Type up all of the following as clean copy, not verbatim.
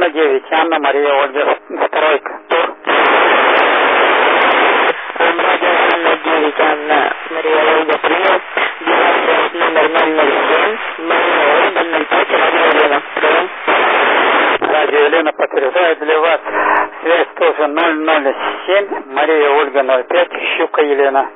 9, Анна, Мария, Ольга, второй тур. Радио Анна 9, Анна, Мария, Ольга, принял. Девятый номер 007, Мария, Ольга, 05, радио Елена. Прием. Радио Елена подтверждает для вас. Связь тоже 007, Мария, Ольга, 05, Щука, Елена.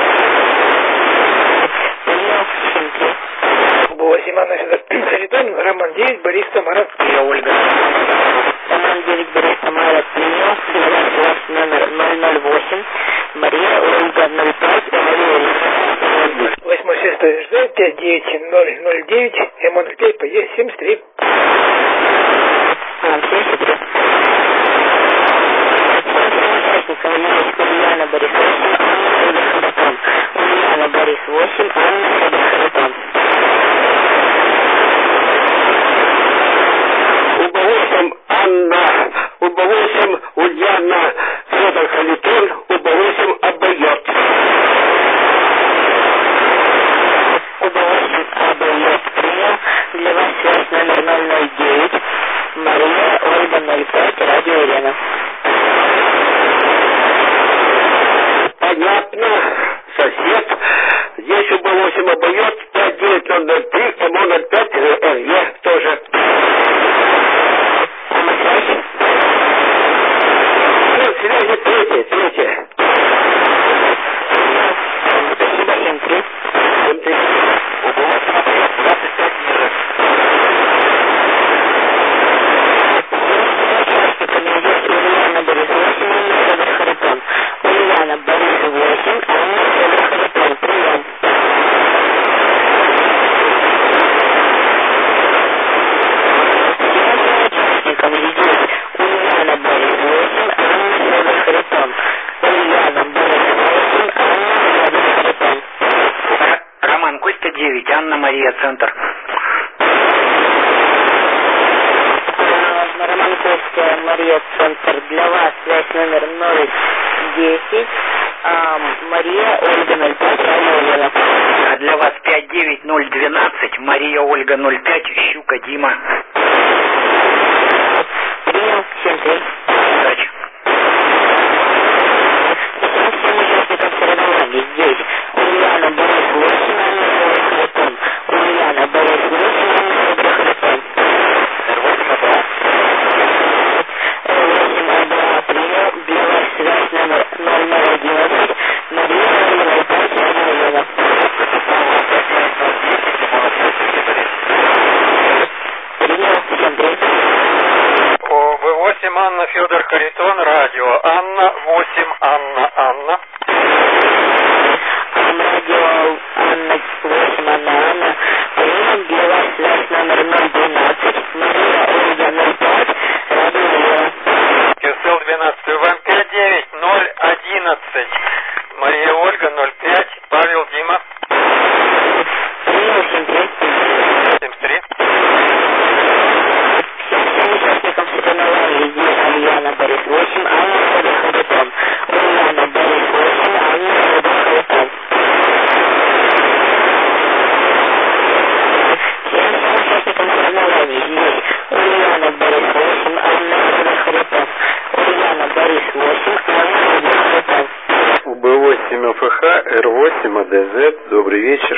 Принял. 8, Анна, Харитон, Роман 9, Борис, Тамара. Мария, Ольга. Роман 9, Борис, Тамара, принял. Связь номер 008, Мария, Ольга, 05, Мария, Ольга. 8, 6, жд, 5, 9, 0, 9, М05, ПЕ, 73. 73. Ульяна, Борис 8, Анна, Харитон. Ульяна, Борис 8, Анна, Харитон. УБ8 Анна, УБ8 Ульяна, Федор Харитон, УБ8 обойет. УБ8 обойет, принял. Для вас связь номер 009, Мария, Ольга, 05, радио Елена. Понятно, сосед. Здесь УБ8 обойет, 59003, МО05, РЕ тоже. Связи третья. Спасибо, 7-3. Ульяна, Борис 8, Федор Харитон. Ульяна, Борис 8, Анна, Федор Харитон. Прием. Участникам здесь Ульяна, Борис 8, Анна, Федор Харитон. Ульяна, Борис 8, Анна, Федор Харитон. Роман, Костя 9, Анна, Мария, центр. Роман, Костя, Мария, центр. Для вас связь номер 010, Мария, Ольга, 05, радио Елена. А для вас 59012, Мария, Ольга, 05, Щука, Дима. Принял. 7-3. Удачи. Всем участникам соревнований здесь Ульяна, Борис 8, Анна, Федор Харитон. Ульяна, Борис 8, Анна, Федор Харитон. R8 АБА принял. Для вас связь номер 0011, Мария, Ольга, 05, радио Елена. Принял. 7-3. УБ8 Анна, Федор Харитон, радио Анна, 8 Анна. Радио Анна, 8 Анна. Прием. Для вас связь номер 012, Мария, Ольга, 05, радио Елена. КСЛ 12, вам 59011, Мария, Ольга, 05, Павел, Дима. Принял. 7-3. 73. Всем участникам соревнований здесь Ульяна, Борис 8, Анна, Федор Харитон. Ульяна, Борис 8, Анна, Федор Харитон. Всем участникам соревнований здесь Ульяна, Борис 8, Анна, Федор Харитон. Ульяна, Борис 8, Анна, Федор Харитон. УБ8 ОФХ, Р8 АДЗ, добрый вечер.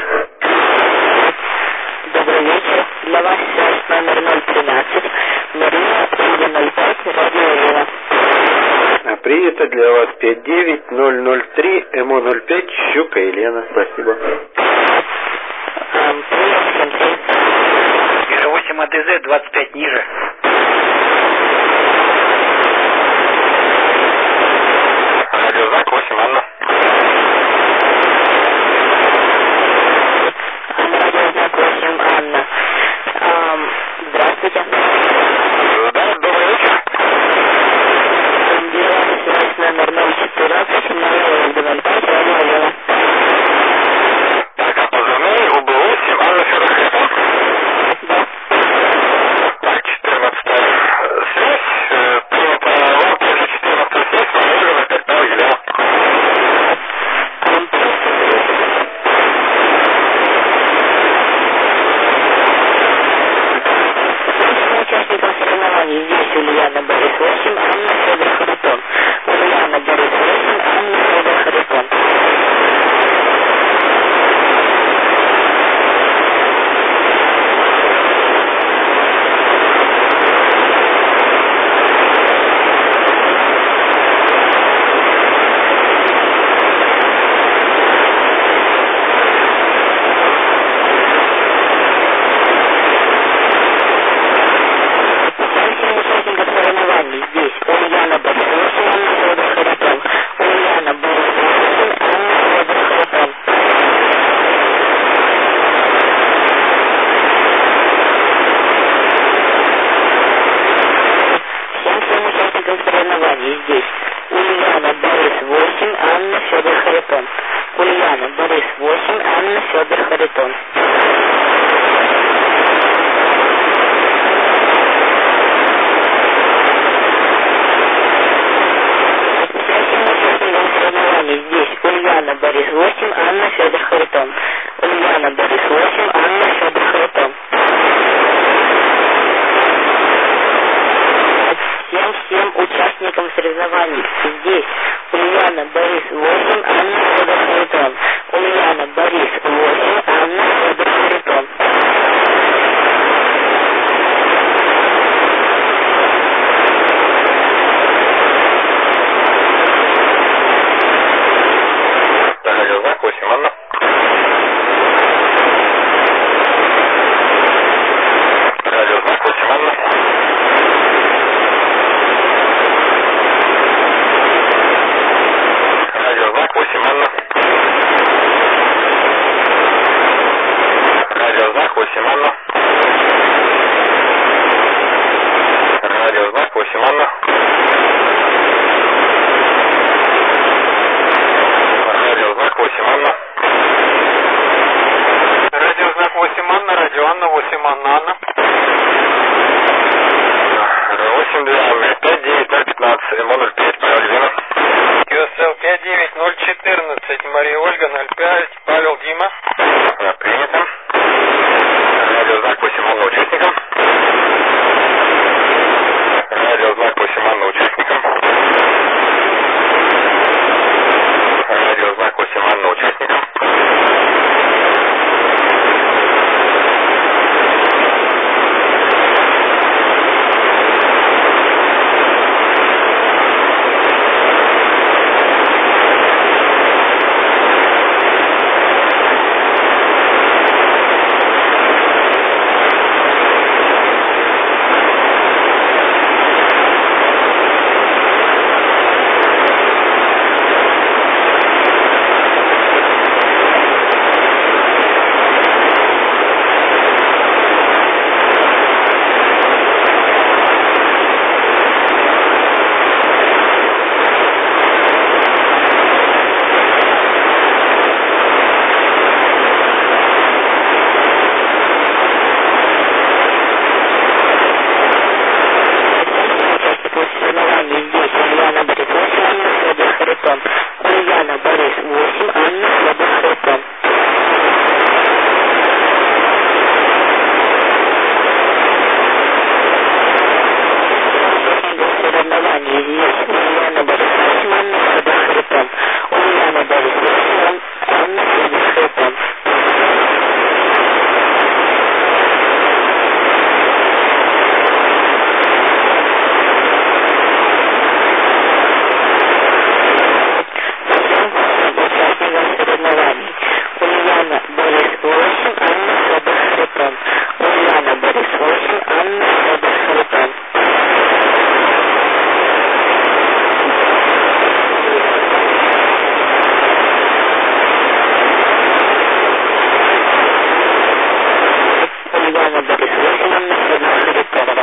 Добрый вечер. Для вас связь номер 013, Мария, Ольга, 05, радио Елена. Принято для вас 59003, МО05, Щука, Елена. Спасибо. Прием. 7-3. R8 АДЗ 25 ниже. Радиознак 8 Анна. Радиознак 8 Анна. Здравствуйте. Да, добрый вечер. Для вас связь номер 014, Мария, Ольга, 05, радио Елена. Так, а позывной УБ8 Анна, Федор Харитон? Да. Так, 14. Федор Харитон. Ульяна, Борис 8, Анна, Федор Харитон. Всем участникам соревнований. Здесь Ульяна, Борис 8, Анна, Федор Харитон. Ульяна, Борис 8, Анна, Федор Харитон. Радиознак 8, Анна. Радиознак 8, Анна. Радиознак 8, Анна. Радиознак 8, Анна. Радиознак 8, Анна. Радиознак 8, Анна. Радиознак 8, Анна. Радио Анна 8, Анна, Анна. 8, 2, 5, 9, 0, 15, М0, 5, Павел Дима. QSL 59014, Мария Ольга 05, Павел Дима. Принято. Радиознак 8, Анна участникам. Радиознак 8, Анна участникам. Радиознак 8, Анна участникам. Ульяна, Борис 8, Анна,